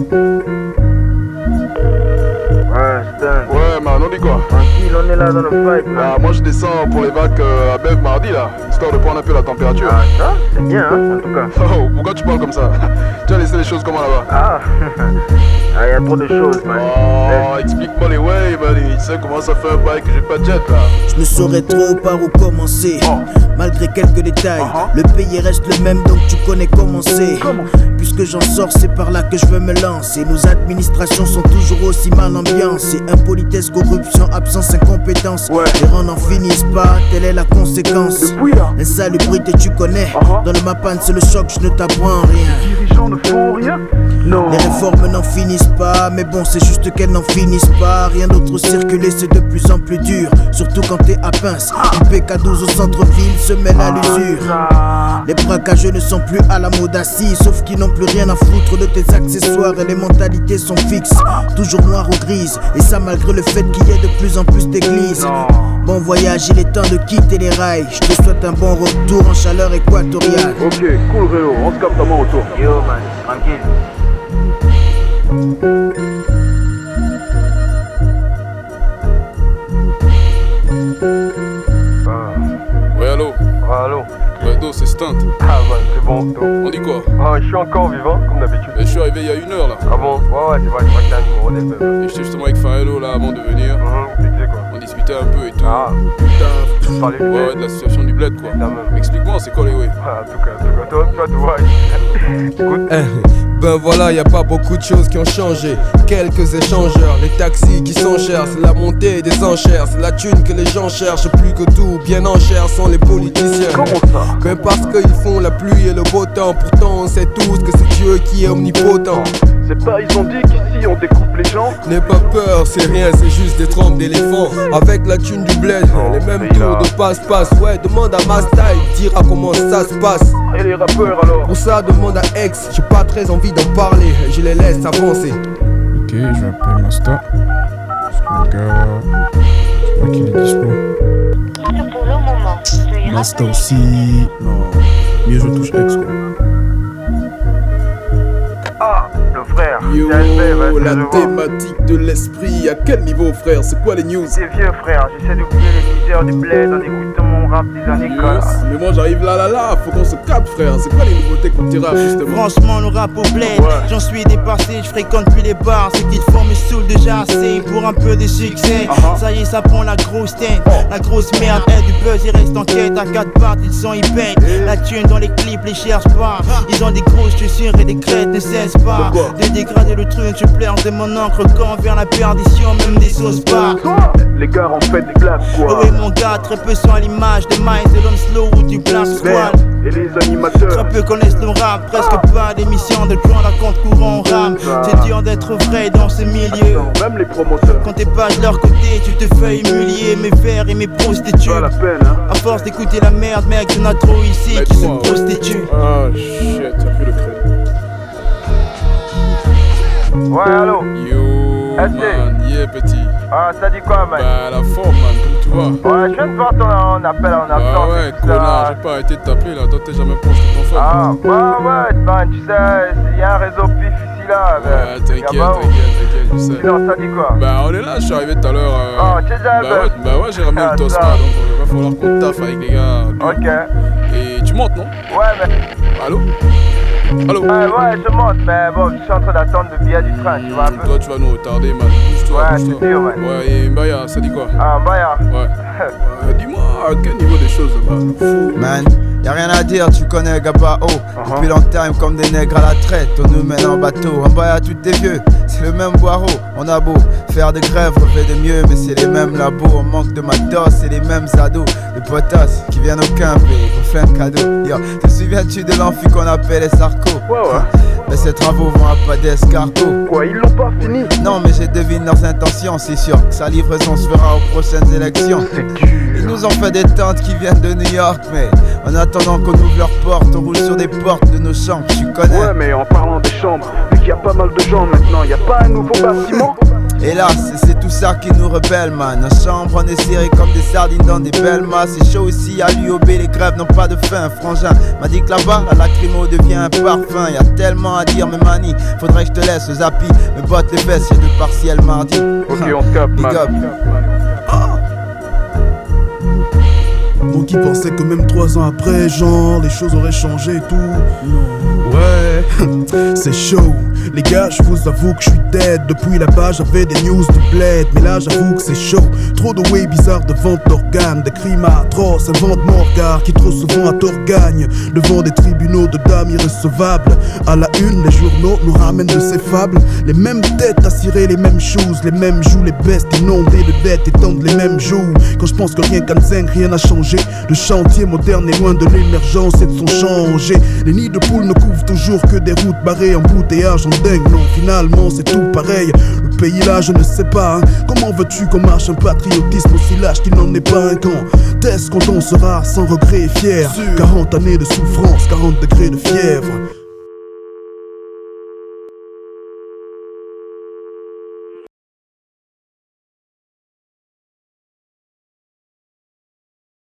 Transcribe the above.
Ouais, man, on dit quoi? Tranquille, on est là dans le fight, man. Ah, moi je descends pour les vagues à Bev mardi là, histoire de prendre un peu la température. Ah, ça, c'est bien, hein, en tout cas. Oh, pourquoi tu parles comme ça? Tu as laissé les choses comment là-bas? Ah, y a trop de choses, man. Oh, explique-moi les waves, buddy. Tu sais comment ça fait un bail que j'ai pas de jet là. Je ne saurais trop par où commencer. Malgré quelques détails, le pays reste le même, donc tu connais comment c'est. Puisque j'en sors, c'est par là que je veux me lancer. Nos administrations sont toujours aussi mal ambiancées. Impolitesse, corruption, absence, incompétence. Les rangs n'en finissent pas, telle est la conséquence. L'insalubrité, tu connais. Dans le Mapan, c'est le choc, je ne t'apprends rien. Les dirigeants ne font rien? Non. Les réformes n'en finissent pas, mais bon, c'est juste qu'elles n'en finissent pas. Rien d'autre circuler, c'est de plus en plus dur. Surtout quand t'es à Pince. Du PK12 au centre-ville se mêle à l'usure. Les braquages ne sont plus à la mode assis, sauf qu'ils n'ont plus rien à foutre de tes accessoires et les mentalités sont fixes. Toujours noires ou grises, et ça malgré le fait qu'il y ait de plus en plus d'églises. Bon voyage, il est temps de quitter les rails. Je te souhaite un bon retour en chaleur équatoriale. Ok, cool Réo, on se capte à mon retour. Yo, man, tranquille. Ouais, allô? Allô? Ouais, Do, c'est Stunt. Ah, man, c'est bon, tout. On dit quoi? Ah, je suis encore vivant, comme d'habitude. Je suis arrivé il y a 1 heure là. Ah bon? Ouais, c'est vrai que t'as un numéro d'elle. Et j'étais justement avec Farello là avant de venir. Tu disais quoi? On discutait un peu et tout. Ah, Putain, parlais du ouais, bled. de la situation du bled quoi. La même. Explique-moi, c'est quoi les waves? Ah, en tout cas, toi, tu vois. Écoute. Ben voilà, y a pas beaucoup de choses qui ont changé. Quelques échangeurs, les taxis qui sont chers, c'est la montée des enchères, c'est la thune que les gens cherchent. Plus que tout, bien en chair sont les politiciens. Comment ça? Ben parce qu'ils font la pluie et le beau temps. Pourtant on sait tous que c'est Dieu qui est omnipotent. C'est pas, ils ont dit qu'ici on découpe les gens. N'aie pas peur, c'est rien, c'est juste des trompes d'éléphants. Avec la thune du bled, les mêmes tours de passe-passe. Ouais, demande à Masta, il dira comment ça se passe. Et les rappeurs alors? Pour ça, demande à X, j'ai pas très envie d'en parler, je les laisse avancer. Ok, je vais appeler Masta. Parce que le gars, je crois qu'il est dispo. Pour le moment, veuillez Masta rappeler. aussi. Non, mieux je touche X quoi. Ah, le frère. Yo, vas-y, la je vois. thématique de l'esprit, à quel niveau frère? C'est quoi les news? C'est vieux, frère. J'essaie d'oublier les misères du bled en écoutant mon rap des années Yes. Mais moi j'arrive là, faut qu'on se capte frère. C'est quoi les nouveautés qu'on tira justement? Franchement, le rap au bled, j'en suis dépassé, je fréquente plus les bars. C'est qu'ils font me saoule déjà assez pour un peu de succès. Ça y est, ça prend la grosse tête, la grosse merde. Du buzz, ils restent en quête à 4 pattes, ils sont hyper. La thune dans les clips, les cherchent pas. Ils ont des grosses chaussures et des crêtes ne cessent pas de dégrader le truc. Je pleure de mon encre quand vers la perdition, même des sauces pas. Les gars en fait des claques quoi. Oui, mon gars, très peu sont à l'image de Miles, de l'homme slow ou du Black Squad. Et les animateurs? Très peu connaissent le rap, presque pas d'émissions de joint à compte courant rap. C'est dur d'être vrai dans ce milieu. Même les promoteurs. Quand t'es pas de leur côté, tu te fais humilier. Mes vers et mes prostituées. Pas la peine hein. À force d'écouter la merde, mec, y'en a trop ici qui se prostituent. Ah shit, y'a plus de crédit. Ouais, allô? Yo man, yeah petit. Ah, ça dit quoi, man? Bah la forme man, comme tu vois. Ouais, je viens de voir ton appel en absence. Ah ouais, connard, j'ai pas arrêté de t'appeler là, toi t'es jamais proche de ton phone. Ah, ouais, man, tu sais, il y a un réseau pif ici là. Ouais, t'inquiète, je sais. Sinon, ça dit quoi? Bah on est là, je suis arrivé tout à l'heure. Ah, tu es déjà Bah ouais, j'ai ramené le Tosma, donc il va falloir qu'on taffe avec les gars. Ok. Et tu montes non? Ouais, mais. Allô? Allô? Ouais, je monte, mais bon, je suis en train d'attendre le billet du train, tu vois un peu. Toi tu vas nous retarder man, bouge-toi. Ouais, c'est sûr, man. Ouais, et Mbaya, ça dit quoi? Ah, Mbaya. Ouais. Dis-moi, à quel niveau des choses là-bas? Fou. Man, y'a rien à dire, tu connais Gabao. Depuis long time comme des nègres à la traite, on nous mène en bateau. En bas y'a tout des vieux, c'est le même boireau. On a beau faire des grèves, relever de mieux, mais c'est les mêmes labos. On manque de matos, c'est les mêmes ados. Les potasses qui viennent au camp et qu'on fait un cadeau. Yo, te souviens-tu de l'amphi qu'on appelle les sarcos? Ouais. Mais ces travaux vont à pas d'escargot. Quoi, ils l'ont pas fini? Non mais j'ai deviné leurs intentions, c'est sûr que sa livraison se fera aux prochaines élections. Ils nous ont fait des tentes qui viennent de New York, mais en attendant qu'on ouvre leurs portes, on roule sur des portes de nos chambres, tu connais. Ouais, mais en parlant des chambres, vu qu'il y a pas mal de gens maintenant, y a pas un nouveau bâtiment? Hélas, c'est tout ça qui nous rebelle, man. En chambre, on est serré comme des sardines dans des belles masses. C'est chaud ici à l'UOB, les grèves n'ont pas de fin. Frangin m'a dit que là-bas, la lacrymo devient un parfum. Y'a tellement à dire, mes mani. Faudrait que je te laisse, zappy. Me botte les fesses, y'a deux partiels mardi. Ok, on se capte, man. Moi qui pensais que même 3 ans après, genre, les choses auraient changé et tout. Non. Ouais, c'est chaud. Les gars, je vous avoue que je suis dead. Depuis là-bas, j'avais des news du bled. Mais là, j'avoue que c'est chaud. Trop de way bizarres de vente d'organes. Des crimes atroces, un vent de morgard qui trop souvent à tort gagne. Devant des tribunaux de dames irrecevables. À la une, les journaux nous ramènent de ces fables. Les mêmes têtes à cirer les mêmes choses. Les mêmes joues, les bestes inondées de dettes étendent les mêmes jours. Quand je pense que rien qu'à Nzeng, rien n'a changé. Le chantier moderne est loin de l'émergence et de son changer. Les nids de poules ne couvrent toujours que des routes barrées, embouteillage en dingue. Non, finalement c'est tout pareil. Le pays là, je ne sais pas, hein. Comment veux-tu qu'on marche un patriotisme aussi lâche qu'il n'en est pas un camp? Est-ce qu'on sera sans regret et fier? 40 années de souffrance, 40 degrés de fièvre.